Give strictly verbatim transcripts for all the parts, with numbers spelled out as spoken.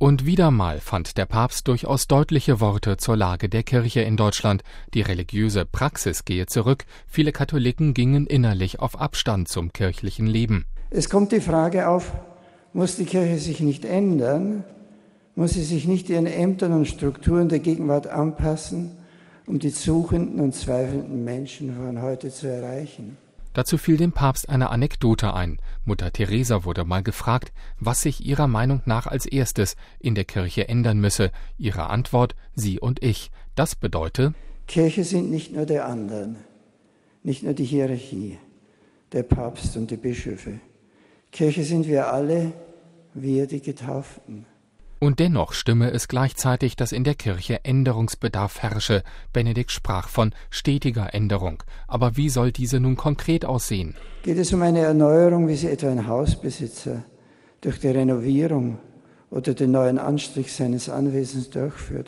Und wieder mal fand der Papst durchaus deutliche Worte zur Lage der Kirche in Deutschland. Die religiöse Praxis gehe zurück, viele Katholiken gingen innerlich auf Abstand zum kirchlichen Leben. Es kommt die Frage auf, muss die Kirche sich nicht ändern? Muss sie sich nicht ihren Ämtern und Strukturen der Gegenwart anpassen, um die suchenden und zweifelnden Menschen von heute zu erreichen? Dazu fiel dem Papst eine Anekdote ein. Mutter Teresa wurde mal gefragt, was sich ihrer Meinung nach als erstes in der Kirche ändern müsse. Ihre Antwort: Sie und ich. Das bedeute: Kirche sind nicht nur der anderen, nicht nur die Hierarchie, der Papst und die Bischöfe. Kirche sind wir alle, wir die Getauften. Und dennoch stimme es gleichzeitig, dass in der Kirche Änderungsbedarf herrsche. Benedikt sprach von stetiger Änderung. Aber wie soll diese nun konkret aussehen? Geht es um eine Erneuerung, wie sie etwa ein Hausbesitzer durch die Renovierung oder den neuen Anstrich seines Anwesens durchführt?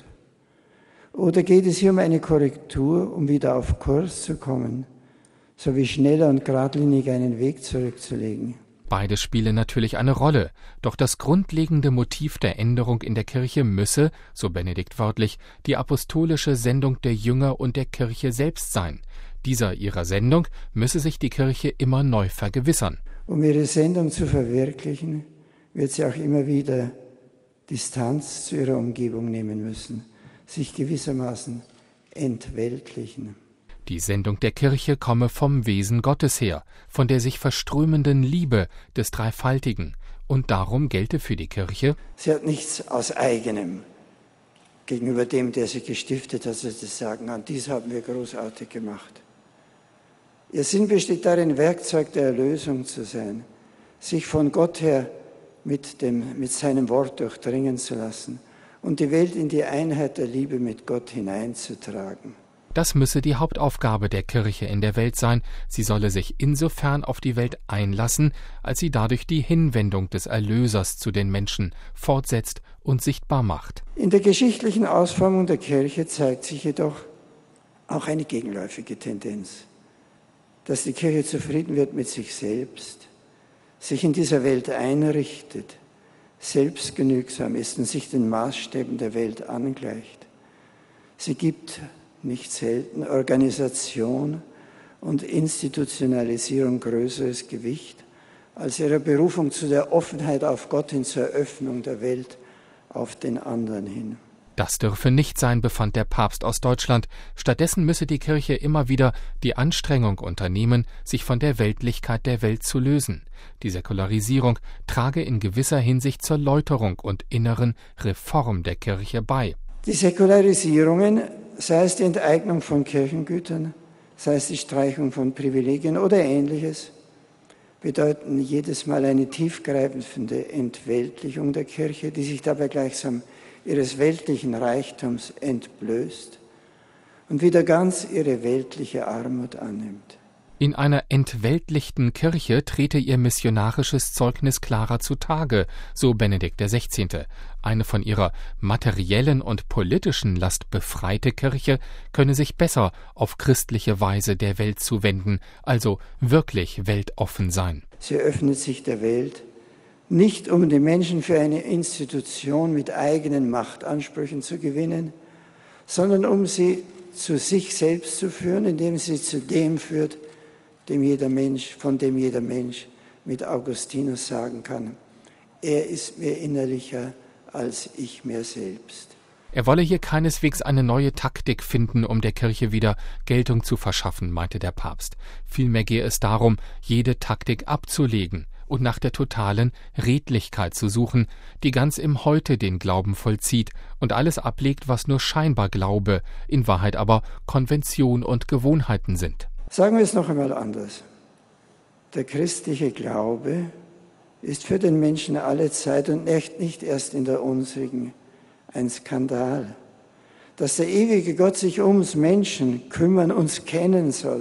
Oder geht es hier um eine Korrektur, um wieder auf Kurs zu kommen, sowie schneller und geradlinig einen Weg zurückzulegen? Beides spiele natürlich eine Rolle, doch das grundlegende Motiv der Änderung in der Kirche müsse, so Benedikt wörtlich, die apostolische Sendung der Jünger und der Kirche selbst sein. Dieser ihrer Sendung müsse sich die Kirche immer neu vergewissern. Um ihre Sendung zu verwirklichen, wird sie auch immer wieder Distanz zu ihrer Umgebung nehmen müssen, sich gewissermaßen entweltlichen. Die Sendung der Kirche komme vom Wesen Gottes her, von der sich verströmenden Liebe des Dreifaltigen. Und darum gelte für die Kirche: Sie hat nichts aus eigenem gegenüber dem, der sie gestiftet hat, dass sie sagen kann, dies haben wir großartig gemacht. Ihr Sinn besteht darin, Werkzeug der Erlösung zu sein, sich von Gott her mit, dem, mit seinem Wort durchdringen zu lassen und die Welt in die Einheit der Liebe mit Gott hineinzutragen. Das müsse die Hauptaufgabe der Kirche in der Welt sein. Sie solle sich insofern auf die Welt einlassen, als sie dadurch die Hinwendung des Erlösers zu den Menschen fortsetzt und sichtbar macht. In der geschichtlichen Ausformung der Kirche zeigt sich jedoch auch eine gegenläufige Tendenz, dass die Kirche zufrieden wird mit sich selbst, sich in dieser Welt einrichtet, selbstgenügsam ist und sich den Maßstäben der Welt angleicht. Sie gibt nicht selten Organisation und Institutionalisierung größeres Gewicht als ihrer Berufung zu der Offenheit auf Gott hin, zur Öffnung der Welt auf den anderen hin. Das dürfe nicht sein, befand der Papst aus Deutschland. Stattdessen müsse die Kirche immer wieder die Anstrengung unternehmen, sich von der Weltlichkeit der Welt zu lösen. Die Säkularisierung trage in gewisser Hinsicht zur Läuterung und inneren Reform der Kirche bei. Die Säkularisierungen, sei es die Enteignung von Kirchengütern, sei es die Streichung von Privilegien oder Ähnliches, bedeuten jedes Mal eine tiefgreifende Entweltlichung der Kirche, die sich dabei gleichsam ihres weltlichen Reichtums entblößt und wieder ganz ihre weltliche Armut annimmt. In einer entweltlichten Kirche trete ihr missionarisches Zeugnis klarer zutage, so Benedikt der Sechzehnte. Eine von ihrer materiellen und politischen Last befreite Kirche könne sich besser auf christliche Weise der Welt zuwenden, also wirklich weltoffen sein. Sie öffnet sich der Welt, nicht um die Menschen für eine Institution mit eigenen Machtansprüchen zu gewinnen, sondern um sie zu sich selbst zu führen, indem sie zu dem führt, dem jeder Mensch, von dem jeder Mensch mit Augustinus sagen kann, er ist mir innerlicher als ich mir selbst. Er wolle hier keineswegs eine neue Taktik finden, um der Kirche wieder Geltung zu verschaffen, meinte der Papst. Vielmehr gehe es darum, jede Taktik abzulegen und nach der totalen Redlichkeit zu suchen, die ganz im Heute den Glauben vollzieht und alles ablegt, was nur scheinbar Glaube, in Wahrheit aber Konvention und Gewohnheiten sind. Sagen wir es noch einmal anders. Der christliche Glaube ist für den Menschen alle Zeit und echt nicht erst in der unsrigen ein Skandal. Dass der ewige Gott sich ums Menschen kümmern, uns kennen soll.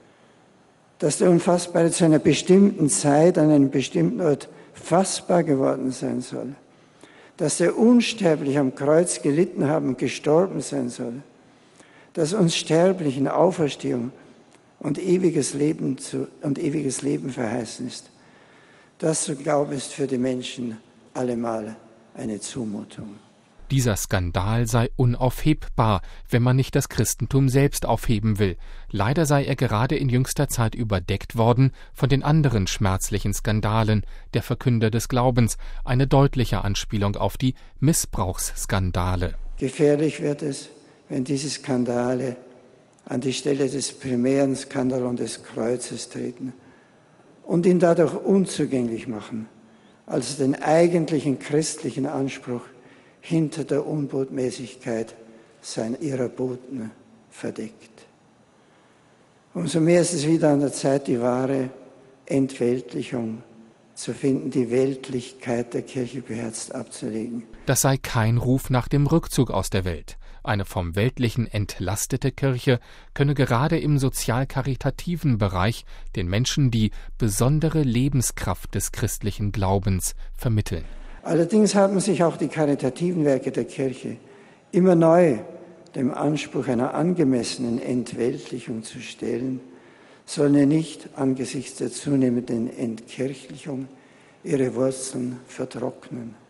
Dass der Unfassbare zu einer bestimmten Zeit an einem bestimmten Ort fassbar geworden sein soll. Dass der Unsterblich am Kreuz gelitten haben und gestorben sein soll. Dass uns Sterblichen Auferstehung und ewiges Leben zu, und ewiges Leben verheißen ist. Das zu glauben ist für die Menschen allemal eine Zumutung. Dieser Skandal sei unaufhebbar, wenn man nicht das Christentum selbst aufheben will. Leider sei er gerade in jüngster Zeit überdeckt worden von den anderen schmerzlichen Skandalen der Verkünder des Glaubens, eine deutliche Anspielung auf die Missbrauchsskandale. Gefährlich wird es, wenn diese Skandale an die Stelle des primären Skandalon des Kreuzes treten und ihn dadurch unzugänglich machen, also den eigentlichen christlichen Anspruch hinter der Unbotmäßigkeit sein ihrer Boten verdeckt. Umso mehr ist es wieder an der Zeit, die wahre Entweltlichung zu finden, die Weltlichkeit der Kirche beherzt abzulegen. Das sei kein Ruf nach dem Rückzug aus der Welt. Eine vom Weltlichen entlastete Kirche könne gerade im sozial-karitativen Bereich den Menschen die besondere Lebenskraft des christlichen Glaubens vermitteln. Allerdings haben sich auch die karitativen Werke der Kirche immer neu dem Anspruch einer angemessenen Entweltlichung zu stellen, sollen ja nicht angesichts der zunehmenden Entkirchlichung ihre Wurzeln vertrocknen.